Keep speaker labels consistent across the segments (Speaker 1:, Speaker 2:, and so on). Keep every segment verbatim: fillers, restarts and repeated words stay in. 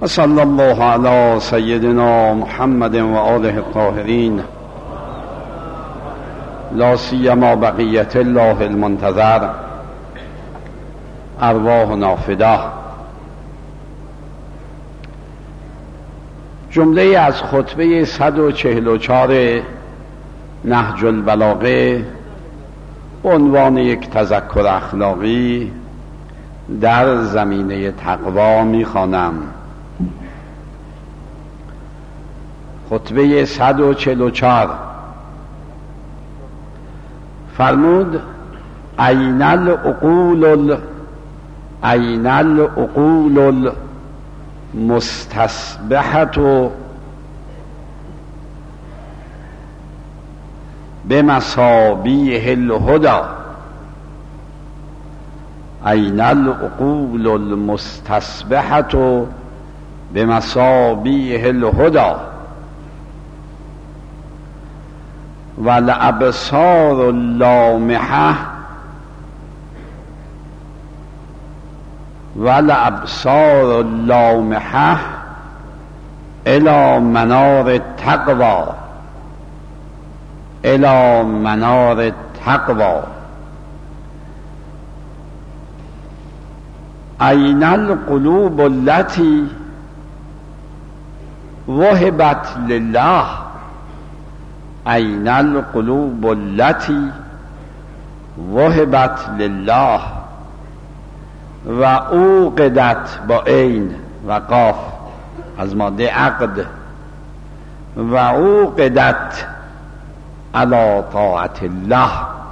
Speaker 1: و صلی الله علی سیدنا محمد و آله الطاهرین لا سیما بقیت الله المنتظر ارواحنا فدا. جمله از خطبه صد و چهل و چهار نهج البلاغه به عنوان یک تذکر اخلاقی در زمینه تقوا می‌خوانم. خطبه صد و چهل و چهار فرمود: این العقول این العقول المستصبحة بمصابیح الهدى. این العقول المستصبحة بمصابیح الهدى والابصار اللامحة والابصار اللامحة الى منار التقوى الى منار التقوى. این القلوب التي وهبت لله این القلوب التي وهبت لله و اوقدت با عین و قاف از ماده عقد و اوقدت علی طاعت الله.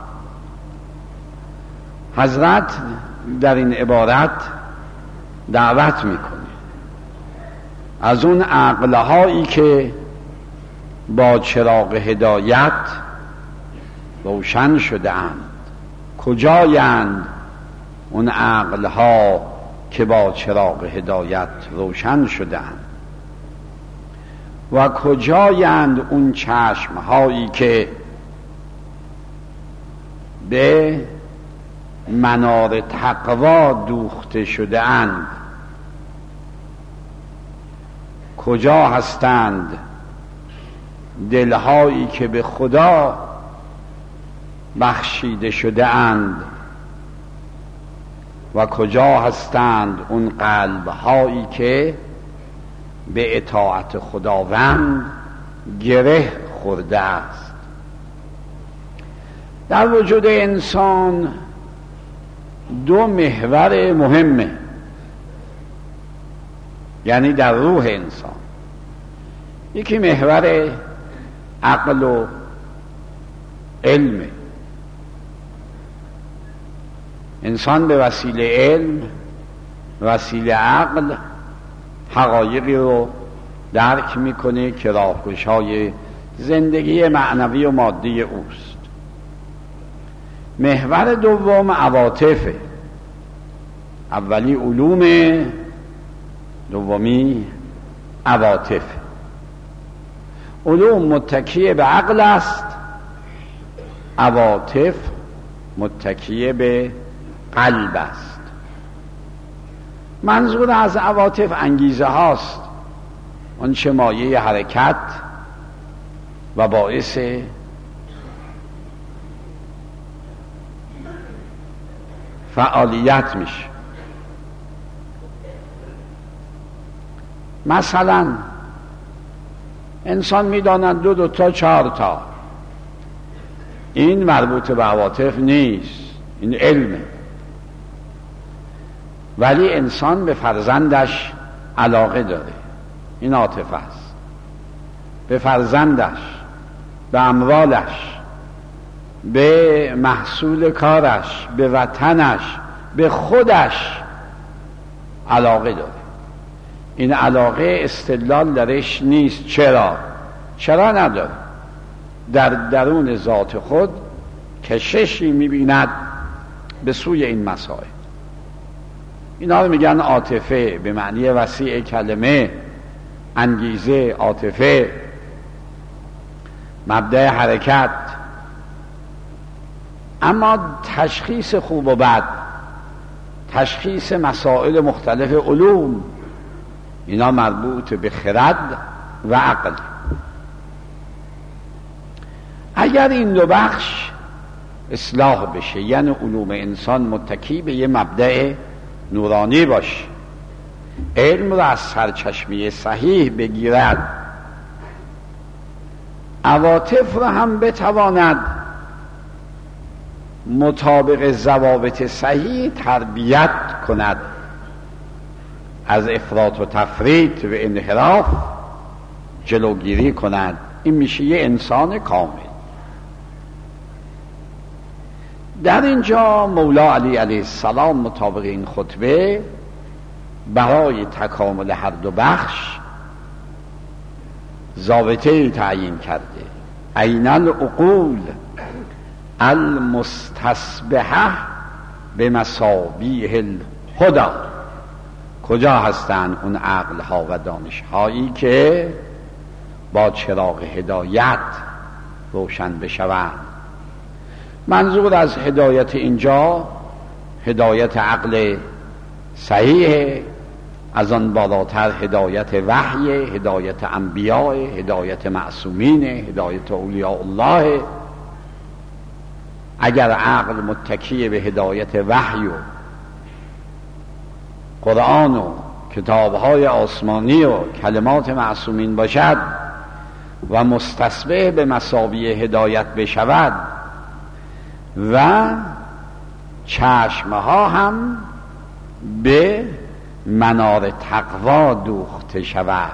Speaker 1: حضرت در این عبارت دعوت میکنه از اون عقلهایی که با چراغ هدایت روشن شده اند. کجایند اون عقلها که با چراغ هدایت روشن شده اند و کجایند اون چشمهایی که به منار تقوا دوخته شده اند؟ کجا هستند دلهایی که به خدا بخشیده شده اند و کجا هستند اون قلبهایی که به اطاعت خداوند گره خورده است؟ در وجود انسان دو محور مهمه، یعنی در روح انسان. یکی محور عقل و علم. انسان به وسیله علم، وسیله عقل حقایقی رو درک میکنه که راهگشای زندگی معنوی و مادی اوست. محور دوم عواطفه. اولی علوم، دومی عواطف. علوم متکی به عقل است، عواطف متکی به قلب است. منظور از عواطف انگیزه هاست، اون چه مایه حرکت و باعث فعالیت میشه. مثلا انسان میداند دو دو تا چهار تا، این مربوط به عواطف نیست، این علمه. ولی انسان به فرزندش علاقه داره، این عاطفه است. به فرزندش، به اموالش، به محصول کارش، به وطنش، به خودش علاقه داره. این علاقه استدلال درش نیست. چرا؟ چرا نداره؟ در درون ذات خود کششی میبیند به سوی این مسائل. اینا رو میگن عاطفه به معنی وسیع کلمه، انگیزه، عاطفه، مبدأ حرکت. اما تشخیص خوب و بد، تشخیص مسائل مختلف علوم، اینا مربوط به خرد و عقل. اگر این دو بخش اصلاح بشه، یعنی علوم انسان متکی به یه مبدأ نورانی باشه، علم را از سرچشمه صحیح بگیرد، عواطف را هم بتواند مطابق ضوابط صحیح تربیت کند، از افراط و تفریط و انحراف جلوگیری کند، این میشه یه انسان کامل. در اینجا مولا علی علیه السلام مطابق این خطبه برای تکامل هر دو بخش ضابطه تعیین کرده. این العقول المستصبحه به مصابیح الهدی، کجا هستند اون عقل ها و دانش هایی که با چراغ هدایت روشن بشوند؟ منظور از هدایت اینجا هدایت عقل صحیح، از آن بالاتر هدایت وحی، هدایت انبیاء، هدایت معصومین، هدایت اولیاء الله. اگر عقل متکی به هدایت وحی و قرآن و کتابهای آسمانی و کلمات معصومین باشد و مستصبح به مثابه هدایت بشود و چشمها هم به منار تقوا دوخته شود.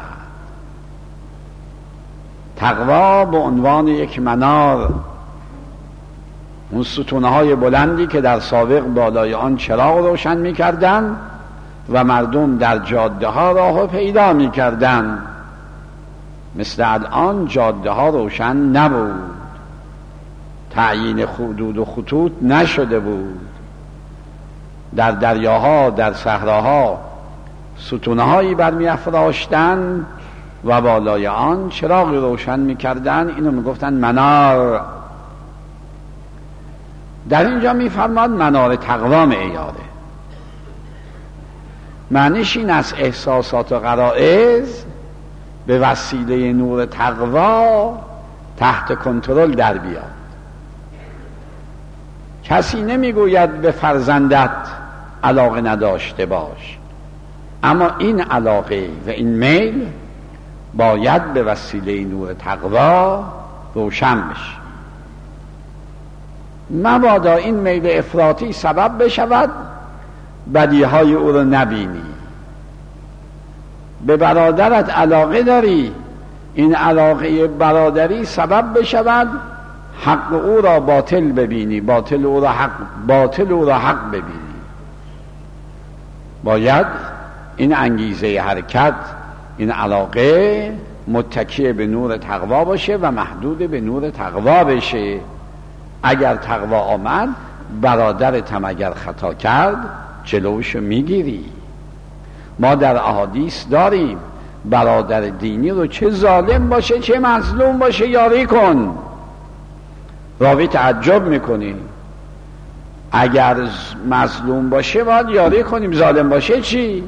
Speaker 1: تقوا به عنوان یک منار، اون ستونهای بلندی که در سابق بالای آن چراغ روشن می‌کردند و مردم در جاده ها راه پیدا می‌کردند، مثل الان جاده ها روشن نبود، تعیین حدود و خطوط نشده بود، در دریاها در صحراها ستونهایی برمی افراشتند و بالای آن چراغ روشن می‌کردند، اینو میگفتن منار. در اینجا می‌فرماد منار تقوا معیاره. معنیش این از احساسات و غرایز به وسیله نور تقوا تحت کنترل در بیاد. کسی نمیگوید به فرزندت علاقه نداشته باش، اما این علاقه و این میل باید به وسیله نور تقوا روشن بشه. مبادا این میل افراطی سبب بشود بدیهای او رو نبینی. به برادرت علاقه داری، این علاقه برادری سبب بشود حق او را باطل ببینی، باطل او را حق باطل او را حق ببینی. باید این انگیزه حرکت، این علاقه متکی به نور تقوا باشه و محدود به نور تقوا بشه. اگر تقوا آمد، برادرت هم اگر خطا کرد جلوشو میگیری. ما در احادیث داریم برادر دینی رو چه ظالم باشه چه مظلوم باشه یاری کن. راوی تعجب میکنی، اگر مظلوم باشه باید یاری کنیم، ظالم باشه چی؟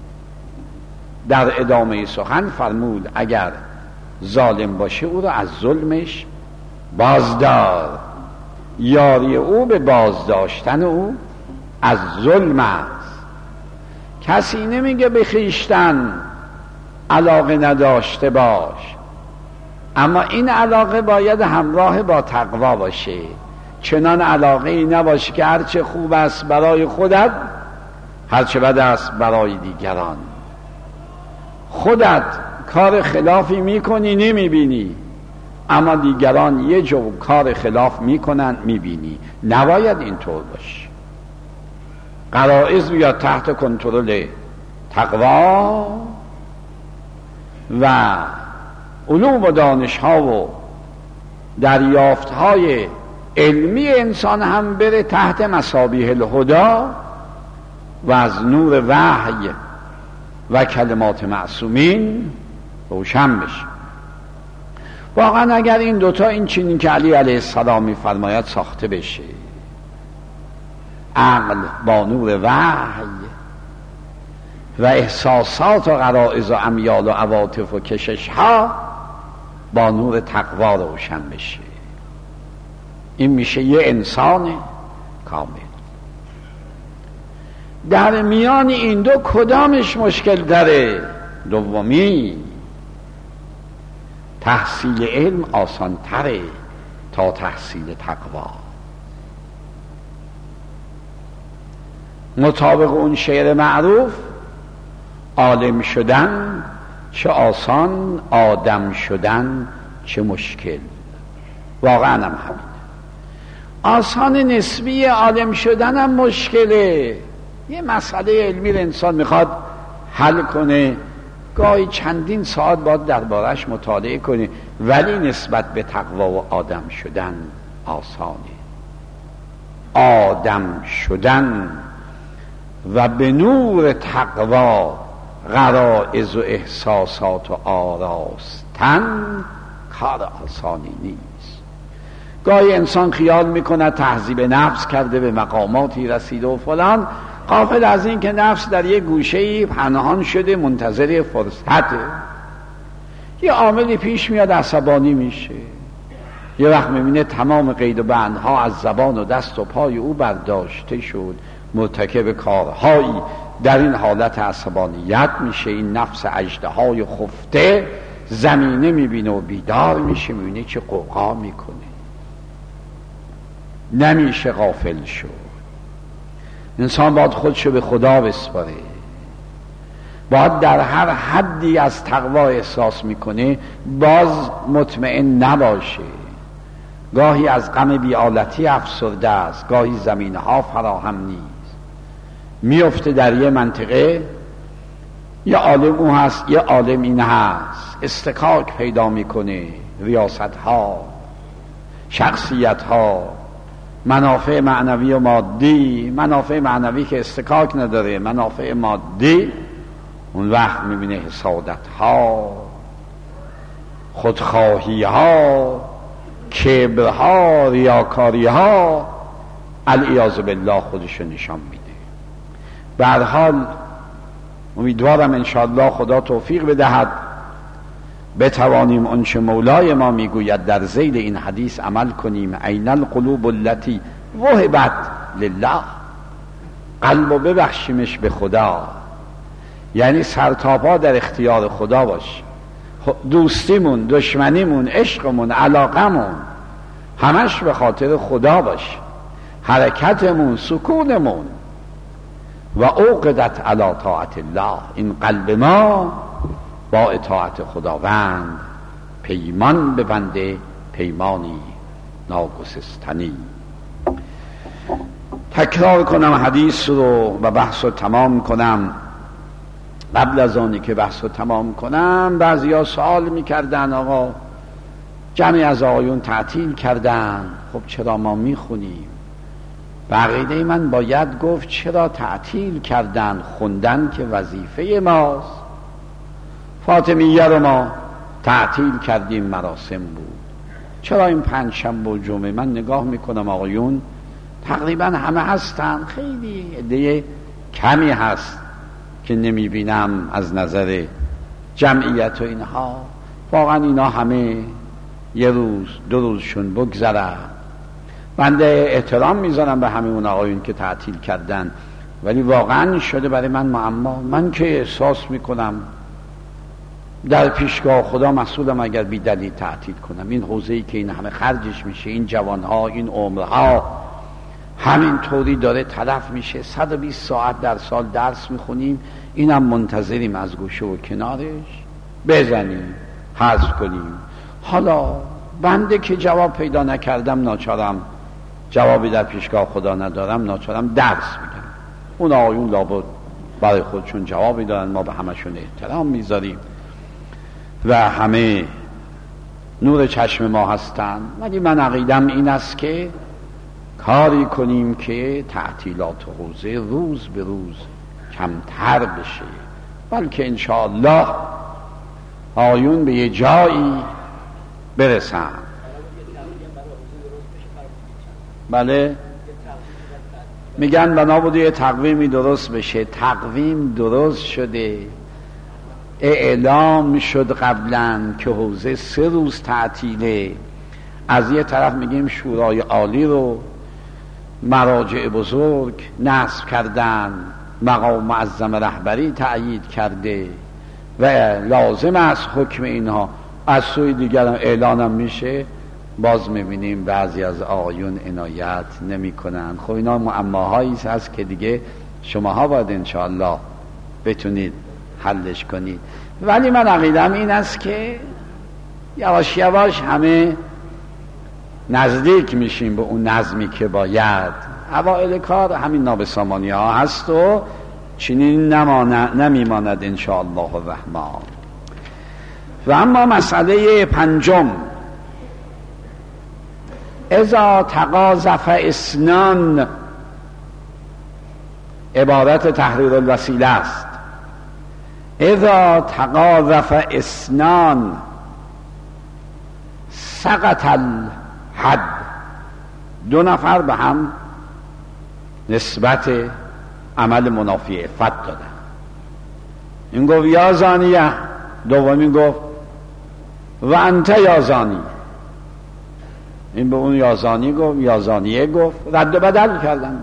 Speaker 1: در ادامه سخن فرمود اگر ظالم باشه او رو از ظلمش بازدار. یاری او به بازداشتن او از ظلم است. کسی نمیگه به خویشتن علاقه نداشته باش، اما این علاقه باید همراه با تقوا باشه. چنان علاقه ای نباشه که هرچه خوب است برای خودت هرچه بد است برای دیگران. خودت کار خلافی میکنی نمیبینی، اما دیگران یه جو کار خلاف میکنن میبینی. نباید اینطور باشه. غرایز بیاد تحت کنترل تقوا و علوم و دانش ها و دریافت های علمی انسان هم بره تحت مصابیح الهدی و از نور وحی و کلمات معصومین روشن بشه. واقعا اگر این دوتا این چنین که علی علیه السلام می‌فرماید ساخته بشه، عقل با نور وحی و احساسات و غرائز و امیال و عواطف و کشش ها با نور تقوا روشن بشه. این میشه یه انسان کامل. در میان این دو کدامش مشکل داره؟ دومی. تحصیل علم آسان تره تا تحصیل تقوا. مطابق اون شعر معروف، عالم شدن چه آسان، آدم شدن چه مشکل. واقعا هم همین. آسان نسبی، عالم شدن هم مشکله. یه مسئله علمی رو انسان میخواد حل کنه، گاهی چندین ساعت باید دربارش مطالعه کنه، ولی نسبت به تقوا و آدم شدن آسانه. آدم شدن و به نور تقوا غرائز و احساسات و آراستن کار آسانی نیست. گاهی انسان خیال میکنه تهذیب نفس کرده، به مقاماتی رسیده و فلان، غافل از این که نفس در یک گوشه‌ای پنهان شده منتظر فرصته. یه عاملی پیش میاد عصبانی میشه، یه وقت میبینه تمام قید و بندها از زبان و دست و پای او برداشته شد، مرتکب کارهایی در این حالت عصبانیت میشه. این نفس اژدهای خفته زمینه میبینه و بیدار میشه، میبینه چه قوقا میکنه. نمیشه غافل شد. انسان باید خودشو به خدا بسپاره، باید در هر حدی از تقوا احساس میکنه باز مطمئن نباشه. گاهی از غم بی‌آلتی افسرده است، گاهی زمینه ها فراهم نیست، میفته در یه منطقه، یه عالم اون هست، یه عالم این هست، استکاک پیدا میکنه. ریاست ها، شخصیت ها، منافع معنوی و مادی، منافع معنوی که استکاک نداره، منافع مادی. اون وقت میبینه حسادت ها، خودخواهی ها، کبر ها، ریاکاری ها، العیاذ بالله خودشو نشان میده. به هر حال امیدوارم انشاءالله خدا توفیق بدهد بتوانیم آنچه مولای ما میگوید در ذیل این حدیث عمل کنیم. این القلوب التي وهبت لله، قلب و ببخشیمش به خدا، یعنی سرتاپا در اختیار خدا باش. دوستیمون، دشمنیمون، عشقمون، علاقمون همش به خاطر خدا باش. حرکتمون، سکونمون و اوقدت علی طاعت الله، این قلب ما با اطاعت خداوند پیمان ببنده، پیمانی ناگسستنی. تکرار کنم حدیث رو و بحث رو تمام کنم. قبل از آنی که بحث رو تمام کنم، بعضی ها سوال میکردن آقا جمعی از آقایون تعطیل کردن، خب چرا ما میخونیم؟ بقیده من باید گفت چرا تعطیل کردن؟ خوندن که وظیفه ماست. فاطمیه رو ما تعطیل کردیم، مراسم بود. چرا این پنج شنبه و جمعه؟ من نگاه میکنم آقایون تقریبا همه هستن، خیلی عده کمی هست که نمیبینم از نظر جمعیت و اینها. واقعا اینا همه یه روز دو روزشون بگذره. بنده احترام میذارم به همه اون آقایون که تعطیل کردن، ولی واقعا شده برای من معما. من که احساس میکنم در پیشگاه خدا مسئولم اگر بی دلیل تعطیل کنم. این حوزه‌ای که این همه خرجش میشه، این جوانها، این عمرها همین طوری داره تلف میشه. صد و بیست ساعت در سال درس میخونیم، اینم منتظریم از گوشه و کنارش بزنیم، حذف کنیم. حالا بنده که جواب پیدا نکردم، ناچارم جوابی در پیشگاه خدا ندارم، ناچارم درس میگم. اون آقایون لابد برای خودشون جوابی دارن، ما به همشون احترام میذاریم و همه نور چشم ما هستن. ولی من عقیدم این است که کاری کنیم که تعطیلات حوزه روز به روز کمتر بشه، بلکه انشاءالله آیون به یه جایی برسن. بله میگن بنا بوده یه تقویمی درست بشه. تقویم درست شده، اعلام شد قبلا که حوزه سه روز تعطیله. از یه طرف میگیم شورای عالی رو مراجع بزرگ نصب کردن، مقام معظم رهبری تأیید کرده و لازم است حکم اینها. از سوی دیگر اعلانم میشه، باز میبینیم بعضی از آقایون عنایت نمی کنن. خب اینا معماهایی هست که دیگه شماها باید انشاءالله بتونید حلش کنید. ولی من عقیدم این است که یواش یواش همه نزدیک میشیم به اون نظمی که باید. اوائل کار همین نابسامانی ها هست و چنین نمیماند انشاءالله الرحمن. و اما مسئله پنجم، اذا تقاذف اسنان، عبارت تحریر الوسیله است. اذا تقاذف اسنان سقط الحد. دو نفر به هم نسبت عمل منافی عفت دادن. این گفت یا زانیه، دومی گفت و انت یا زانی. این به اون یا زانی گفت، یا زانیه گفت، رد و بدل کردن.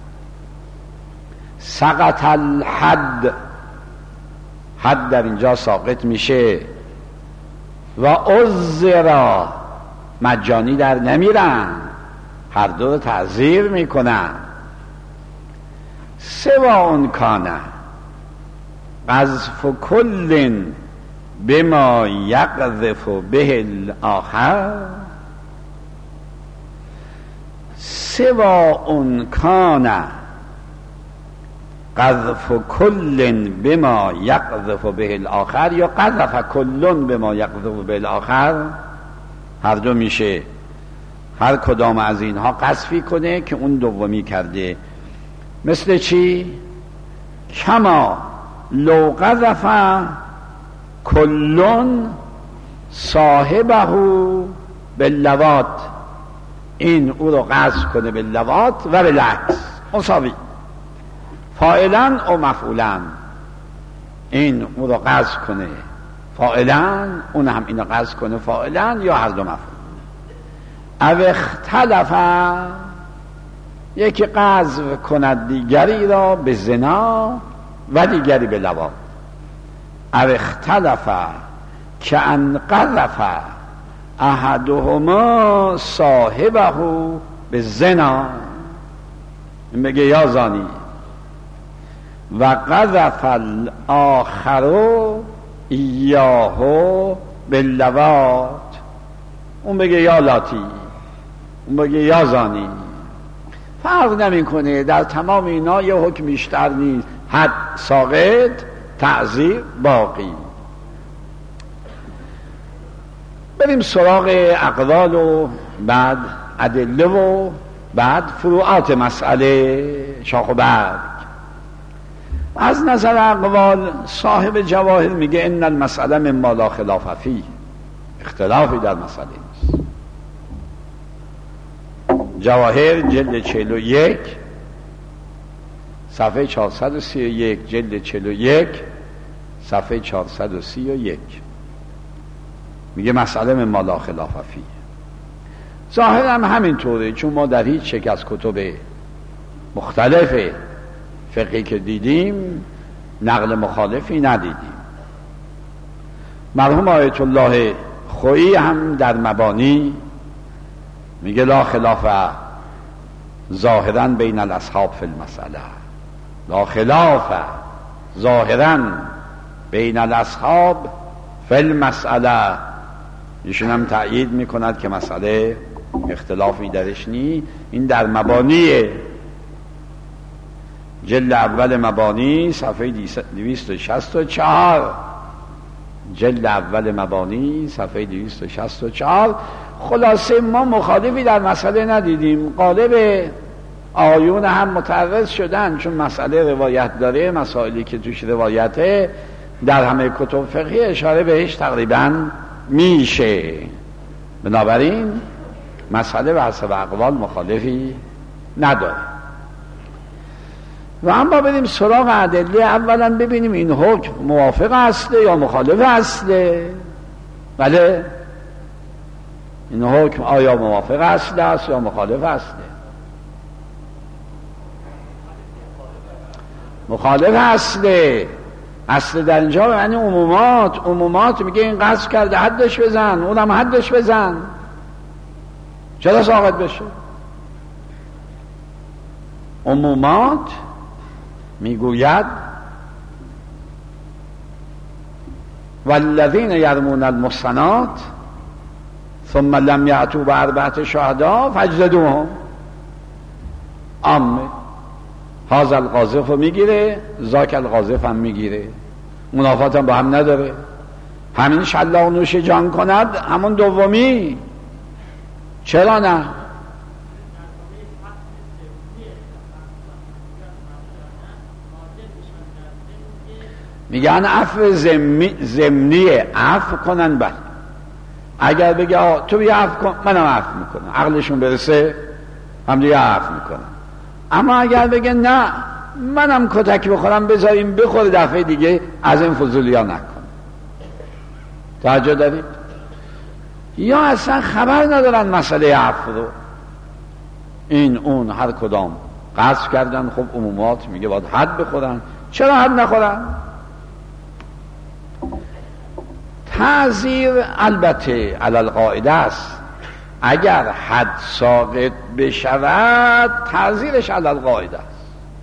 Speaker 1: سقط الحد، حد در اینجا ساقط میشه. و عذرا، مجانی در نمیرن، هر دو رو تعذیر میکنن. سواء کان قذف کل بما یقذف به الاخر، سواء کان قذف کل بما یقذف به الاخر یا قذف کل بما یقذف به الاخر، هر دو میشه. هر کدام از اینها قذفی کنه که اون دومی کرده. مثل چی؟ کما لو قذف کلون صاحبه باللواط، این او رو قذف کنه باللواط و بالعکس مساوی، فاعلا و مفعولا. این او رو قذف کنه فاعلا، اون هم اینو قذف کنه فاعلا، یا هر دو مفعول. او اختلف، یکی قذف کند دیگری را به زنا و دیگری به لواط. او اختلف که ان قذف احدهما صاحبه به زنا، این بگه یا زانی، و قذف الاخر ایاه به لواط، اون بگه یا لاتی، اون بگه یا زانی. فرق نمی کنه، در تمام اینا یه حکم بیشتر نیست، حد ساقط، تعزیر باقی. بریم سراغ اقوال و بعد ادله و بعد فروعات مسئله، شاخ و برگ. از نظر اقوال صاحب جواهر میگه ان المسئله مما لا خلاف فیه، اختلافی در مسئله نیست. جواهر جلد چهل و یک صفحه چهارصد و سی و یک، جلد چهل و یک صفحه چهارصد و سی و یک میگه مسئله مما لا خلاف فیه. ظاهر هم همینطوره، چون ما در هیچ یک از کتب مختلف فقهی که دیدیم نقل مخالفی ندیدیم. مرحوم آیت الله خویی هم در مبانی میگه لا خلاف ظاهرا بین الاصحاب فی المسئله، لا خلاف ظاهرا بین الاصحاب فی المسئله. ایشون هم تأیید میکند که مسئله اختلافی درش نی. این در مبانی جلد اول مبانی صفحه دویست و شصت و چهار، جلد اول مبانی صفحه دویست و شصت و چهار. خلاصه ما مخالفی در مسئله ندیدیم. غالب آیون هم متعرض شدن، چون مسئله روایت داره، مسائلی که توش روایته در همه کتب فقهی اشاره بهش تقریبا میشه. بنابراین مسئله به حسب اقوال مخالفی نداره. و اما بریم سراغ ادله. اولا ببینیم این حکم موافق اصله یا مخالف اصله. بله، این حکم آیا موافق اصل است یا مخالف اصله؟ مخالف اصله. اصل در اینجا یعنی عمومات. عمومات میگه این قصد کرده حدش بزن، اونم حدش بزن، چرا ساقط بشه؟ عمومات میگوید والذین یرمون المحصنات ثم لم یأتوا بأربعة شهداء فاجلدوهم. عامه هذا القاذف رو میگیره، ذاک القاذف هم میگیره، منافات هم با هم نداره. همین شلاق نوش جان کند همون دومی، چرا نه؟ میگن عفو ضمنی، عفو کنن. بله اگر بگه تو بیا عفو کن منم عفو میکنم، عقلشون برسه هم دیگه عفو میکنم. اما اگر بگه نه منم کتک بخورم بذاریم بخوره دفعه دیگه از این فضولی ها نکن. توجه دارید؟ یا اصلا خبر ندارن مسئله عفو رو، این اون هر کدام قصد کردن. خب عمومات میگه باید حد بخورن، چرا حد نخورن؟ تعزیر البته علی القاعده است. اگر حد ساقط بشود تعزیرش علی القاعده است.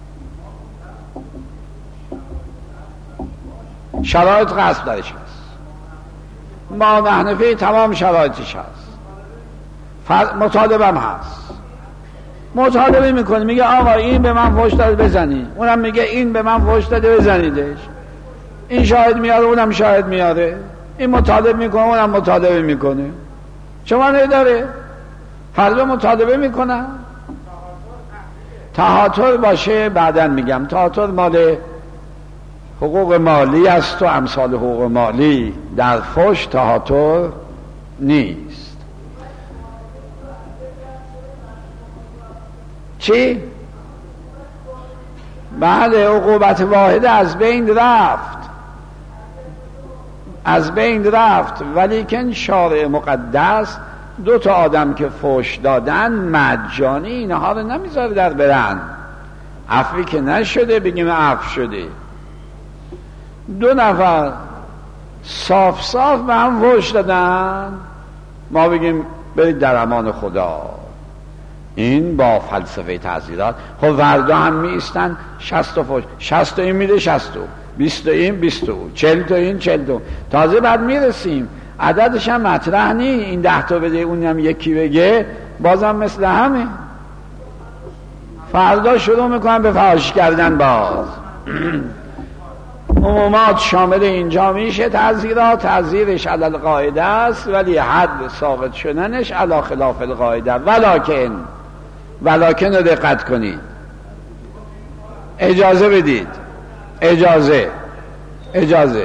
Speaker 1: شرایط قصد درش هست، ما نحنفی تمام شرایطش هست، مطالبم هست. مطالبه میکنه میگه آقا این به من فحش داده بزنی، اونم میگه این به من فحش داده بزنیدش. این شاهد میاره اونم شاهد میاره، این مطالبه میکنه اونم مطالبه میکنه. چه معنی داره؟ هر دو مطالبه میکنن. تهاتر باشه بعدن میگم. تهاتر مال حقوق مالی است و امثال حقوق مالی، در فحش تهاتر نیست. چی؟ بله عقوبت واحده از بین رفت، از بین رفت. ولیکن شارع مقدس دو تا آدم که فحش دادن مجانی اینها رو نمیذاره در برن. عفوی که نشده بگیم عفو شده. دو نفر صاف صاف به هم فحش دادن، ما بگیم برید در امان خدا. این با فلسفه تعزیرات. خب فردا هم می ایستن شصت تا فحش، شصت تا این میده شصت تا، بیست تا این بیست تا، چهل تا این چهل تا. تازه بعد میرسیم عددش هم مطرح نی، این ده تا بده اون هم یکی بگه بازم مثل همه. فردا شروع میکنن به فحش کردن باز. عمومات شامل اینجا میشه تعزیرات. تعزیرش علی القاعده است ولی حد ساقط شدنش علی خلاف القاعده. ولکن ولکن رو دقت کنید، اجازه بدید، اجازه اجازه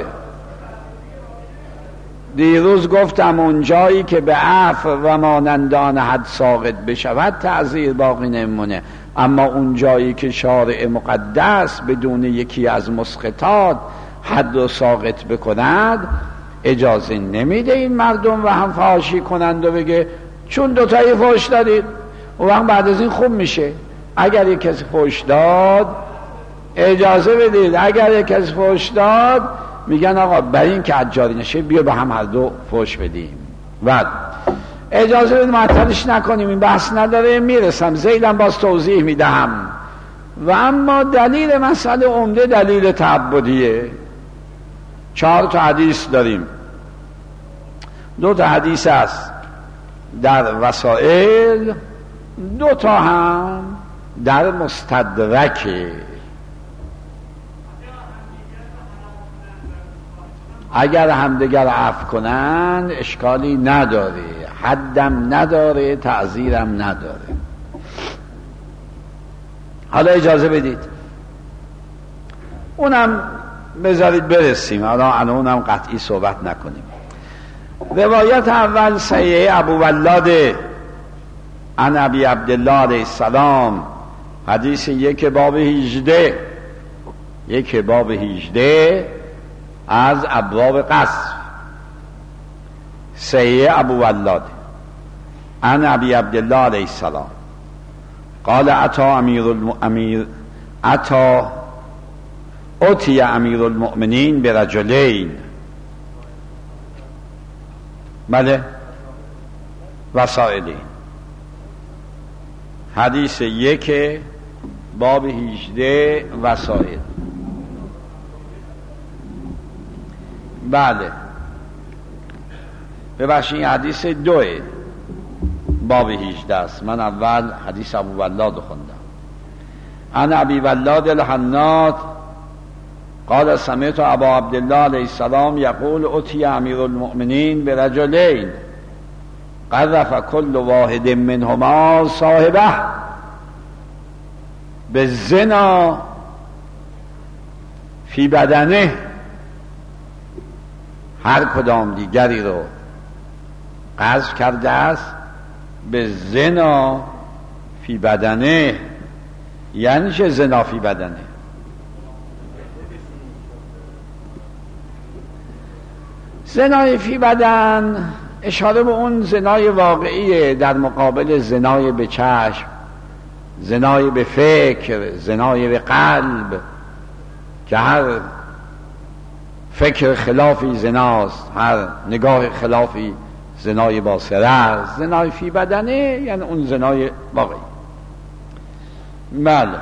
Speaker 1: دیروز گفتم اون جایی که به عفو و مانندان حد ساقط بشود تعزیر باقی نمونه. اما اون جایی که شارع مقدس بدون یکی از مسقطات حد و ساقط بکند اجازه نمیده این مردم و هم فحاشی کنند و بگه چون دوتایی فحش دادید و وقت بعد از این خوب میشه. اگر یک کسی فحش داد اجازه بدید، اگر یک کسی فحش داد میگن آقا برای این که حجاری نشه بیا به هم هر دو فحش بدیم و اجازه بدید معطلش نکنیم. این بحث نداره، میرسم زیدم باز توضیح میدهم. و اما دلیل مسئله عمده دلیل تعبدیه. چهار تا حدیث داریم، دو تا حدیث است در وسائل، دو تا هم در مستدرکه. اگر همدیگر عفو کنند اشکالی نداره، حدم نداره، تعزیرم نداره. حالا اجازه بدید اونم بذارید برسیم، حالا اونم قطعی صحبت نکنیم. روایت اول صحیح ابو ولاد عن ابی عبدالله علیه السلام، حدیث یک باب هجده. یک باب هجده از ابواب قصف. صحیح ابو ولاد عن ابی عبدالله علیه السلام قال اتا امیر الامیر اتا اتی امیر المؤمنین برجلین. بله وسائلی حدیث یک باب هجده وسائل. بله ببخشید حدیث دوه باب هجده است. من اول حدیث ابو ولاد خوندم. عن ابی ولاد الحناط قال سمعت ابا عبدالله علیه السلام یقول اتی امیر المؤمنین برجلین قذف كل واحد منهما صاحبه بالزنا فی بدنه. هر کدام دیگری رو قذف کرده است به زنا فی بدنه. یعنی چه زنا فی بدنه؟ زنای فی بدن اشاره به اون زنای واقعیه در مقابل زنای به چشم، زنای به فکر، زنای به قلب، که هر فکر خلافی زناست، هر نگاه خلافی زنای باصره است. زنای فی بدنه یعنی اون زنای واقعی. بله.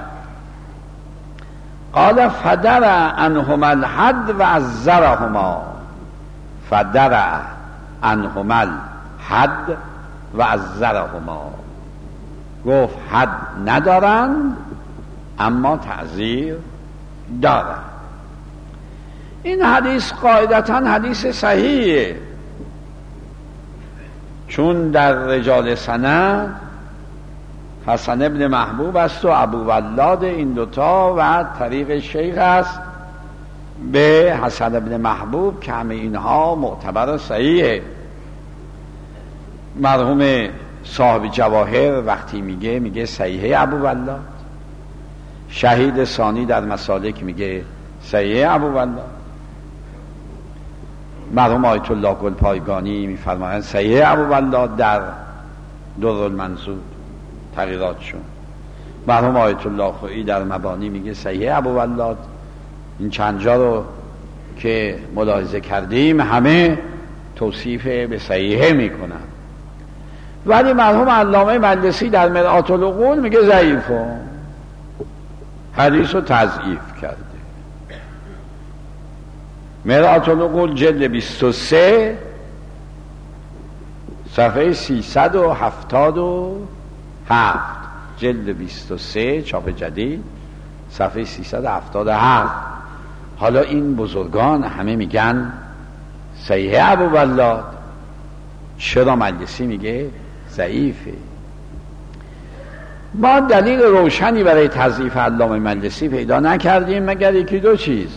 Speaker 1: قال فدر عنهما الحد و عزرهما. فدر عنهما الحد و عزرهما. گفت حد ندارند اما تعزیر دارند. این حدیث قاعدتاً حدیث صحیحه، چون در رجال سند حسن ابن محبوب است و ابو ولاد این دوتا و طریق شیخ است به حسن ابن محبوب که همه اینها معتبر و صحیحه. مرحوم صاحب جواهر وقتی میگه میگه صحیحه ابو ولاد. شهید ثانی در مسالک میگه صحیحه ابو ولاد. مرحوم آیت الله گلپایگانی میفرمایند صحیحه ابو ولاد در در المنظور تغییراتشون. مرحوم آیت الله خویی در مبانی میگه صحیحه ابو ولاد. این چند جا رو که ملاحظه کردیم همه توصیف به صحیحه میکنن، ولی مرحوم علامه مجلسی در مرآت العقول میگه ضعیفه، حدیث رو تضعیف کرده. مرآت العقول جلد بیست و سه صفحه سیصد و هفتاد و هفت، جلد بیست و سه چاپ جدید صفحه سیصد و هفتاد و هفت. حالا این بزرگان همه میگن صحیحه ابو ولاد، چرا مجلسی میگه ضعیفه؟ ما دلیل روشنی برای تضعیف علامه مجلسی پیدا نکردیم مگر یکی دو چیز.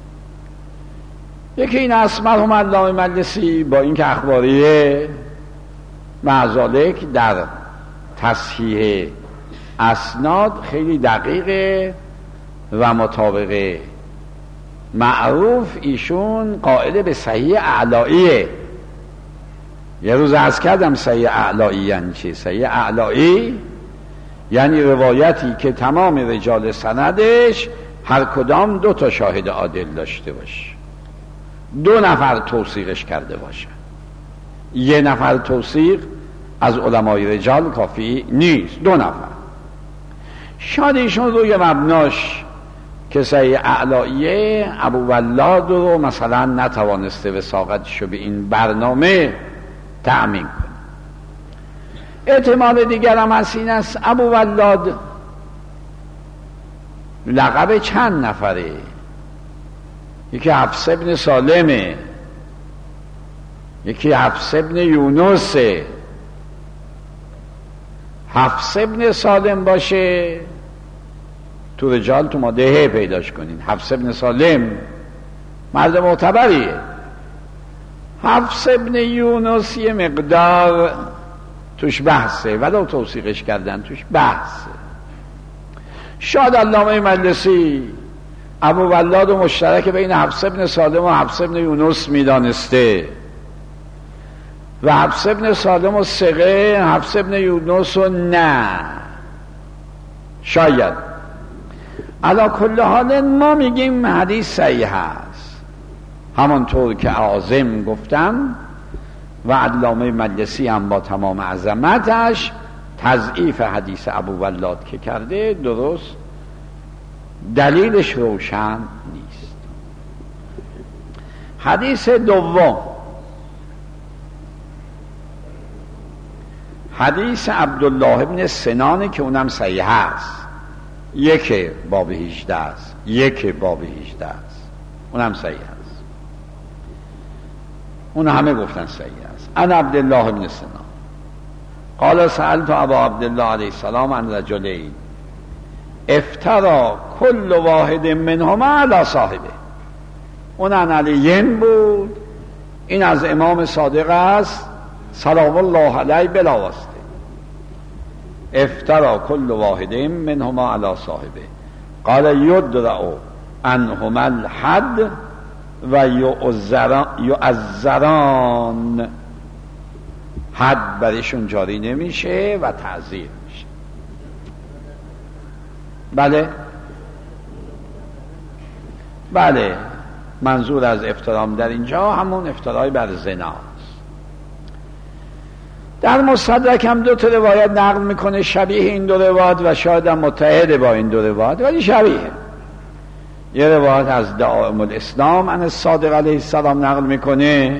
Speaker 1: یکی این است مرحوم علامه مجلسی با اینکه اخباریه معذالک در تصحیح اسناد خیلی دقیقه و مطابقه معروف ایشون قائل به صحیح اعلاییه. یه روز عرض کردم صحیح اعلایی یعنی چی؟ صحیح اعلایی یعنی روایتی که تمام رجال سندش هر کدام دو تا شاهد عادل داشته باشه، دو نفر توثیقش کرده باشه. یه نفر توثیق از علمای رجال کافی نیست، دو نفر. شاید ایشون روی مبناش که صحیح اعلاییه ابو ولاد رو مثلا نتوانسته وثاقتشو به این برنامه تأمین کنه. احتمال دیگر هم از این است ابو ولاد لقب چند نفره، یکی حفص ابن سالمه، یکی حفص ابن یونسه. حفص ابن سالم باشه تو رجال تو ماده پیداش کنین. حفص ابن سالم مرد معتبریه. حفص ابن یونس یه مقدار توش بحثه، ولو توثیقش کردن توش بحثه. شاید علامه مجلسی ابو ولاد و مشترک بین حفص ابن سالم و حفص ابن یونس میدانسته و حفص ابن سالم و ثقه، حفص ابن یونس و نه، شاید. علی کل حال ما میگیم حدیث صحیح هست، همانطور که عازم گفتم و علامه مجلسی هم با تمام عظمتش تضعیف حدیث ابو ولاد که کرده درست، دلیلش روشن نیست. حدیث دوم، حدیث عبدالله ابن سنان که اونم صحیح است، یک باب هجده است، یک باب هجده است، اونم صحیح است، اون همه گفتن صحیح است. انا عبدالله ابن سنان قال سألت ابا عبدالله علیه السلام عن رجلین افترا کل واحد منهما علی صاحبه. اون عن علیین بود، این از امام صادق است سلام الله علیه بلا واسطه. افترا کل واحد منهما علی صاحبه قال یدرع عنهما الحد و یعذران، حد برشون جاری نمیشه و تعزیر میشه. بله بله، منظور از افترام در اینجا همون افترای بر زناست. در مستدرک هم دو تا روایت نقل میکنه شبیه این دو روایت و شاید هم متحد با این دو روایت، ولی شبیه. یه روایت از دعائم الاسلام عن الصادق علیه السلام نقل میکنه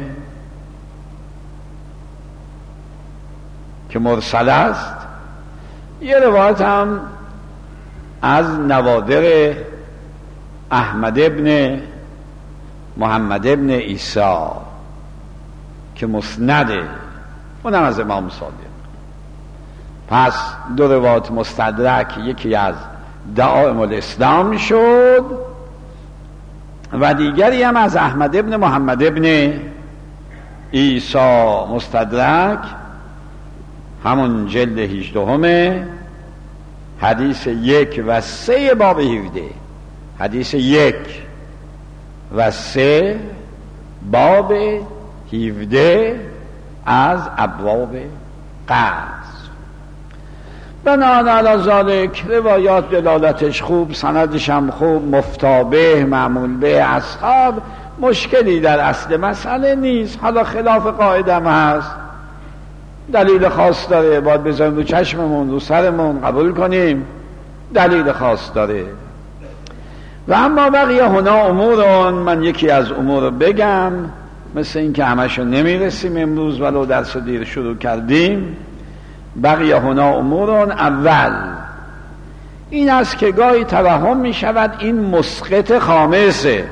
Speaker 1: که مرسل است، یه روایت هم از نوادر احمد ابن محمد ابن عیسی که مسنده، اونم از امام صادق. پس دو روایت مستدرک، یکی از دعائم الاسلام شد و دیگری هم از احمد ابن محمد ابن عیسی مستدرک، همون جلد هجدهمه، حدیث یک و سه باب هفده. حدیث یک و سه باب هفده از ابواب قصد. بناهن علی ذالک روایات دلالتش خوب، سندش هم خوب، مفتابه، معمول به اصحاب، مشکلی در اصل مسئله نیست. حالا خلاف قاعده هم هست، دلیل خاص داره، باید بذاریم رو چشممون، رو سرمون، قبول کنیم، دلیل خاص داره. و اما بقیه هنا امورون، من یکی از امور رو بگم، مثل این که همشو نمیرسیم امروز ولو درس دیر شروع کردیم. بقیه هنا امورون، اول این است که گاهی توهم می شود این مسقط خامسه.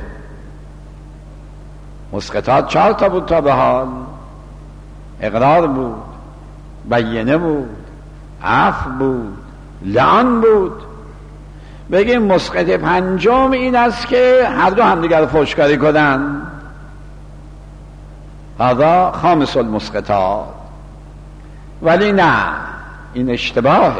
Speaker 1: مسقطات چهار تا بود تا به حال، اقرار بود، بینه بود، عفو بود، لعن بود. بگیم مسقط پنجم این است که هر دو همدیگر رو فحشکاری کنن، هذا خامس المسقطات. ولی نه، این اشتباهه.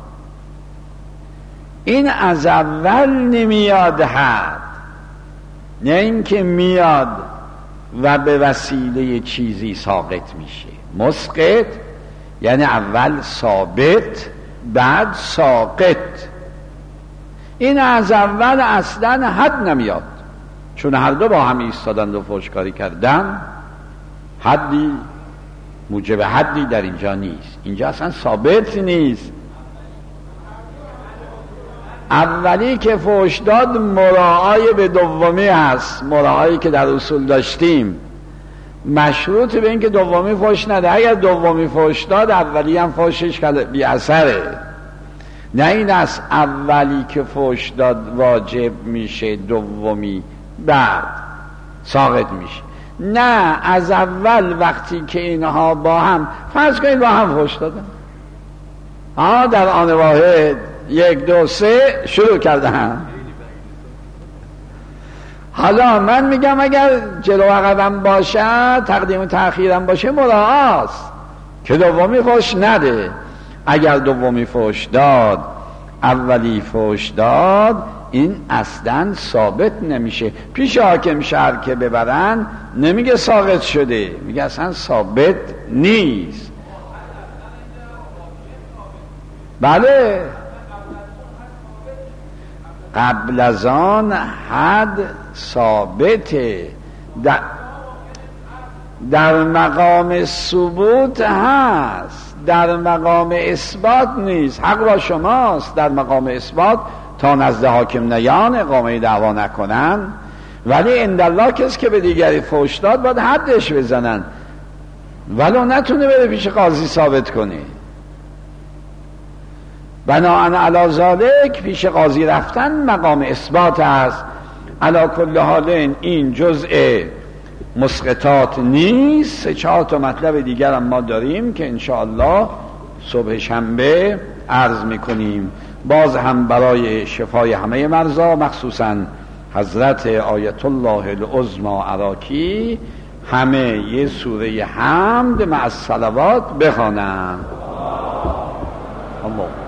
Speaker 1: این از اول نمیاد حد، نه اینکه میاد و به وسیله چیزی ساقط میشه. مسقط یعنی اول ثابت بعد ساقط. این از اول اصلا حد نمیاد، چون هر دو با هم ایستادن و فحشکاری کردن، حدی موجب حدی در اینجا نیست. اینجا اصلا ثابت نیست. اولی که فحش داد مراعای به دومی هست، مراعایی که در اصول داشتیم، مشروط به این که دومی فحش نده. اگر دومی فحش داد اولی هم فحشش بی اثره. نه این است اولی که فحش داد واجب میشه، دومی بعد ساقط میشه. نه، از اول وقتی که اینها با هم، فرض کنید با هم فحش دادن، ها در آن واحد یک دو سه شروع کردن. حالا من میگم اگر جلو عقبم باشه، تقدیم و تأخیرم باشه، مراعاست که دومی فحش نده. اگر دومی فحش داد اولی فحش داد، این اصلا ثابت نمیشه. پیش حاکم شهر که ببرن نمیگه ساقط شده، میگه اصلا ثابت نیست. بله قبل از آن حد ثابته، در, در مقام ثبوت هست، در مقام اثبات نیست. حق با شماست در مقام اثبات تا نزد حاکم نیان اقامه دعوا نکنن، ولی عندالله کسی که به دیگری فحش داد باید حدش بزنن، ولو نتونه بره پیش قاضی ثابت کنه. بناهن علی ذالک پیش قاضی رفتن مقام اثبات است. علی کل حال این جزء مسقطات نیست. سه چهار تا مطلب دیگر هم ما داریم که انشاءالله صبح شنبه عرض میکنیم. باز هم برای شفای همه مرضا، مخصوصا حضرت آیت الله العظمی عراقی، همه یه سوره حمد مع الصلوات بخوانند. الله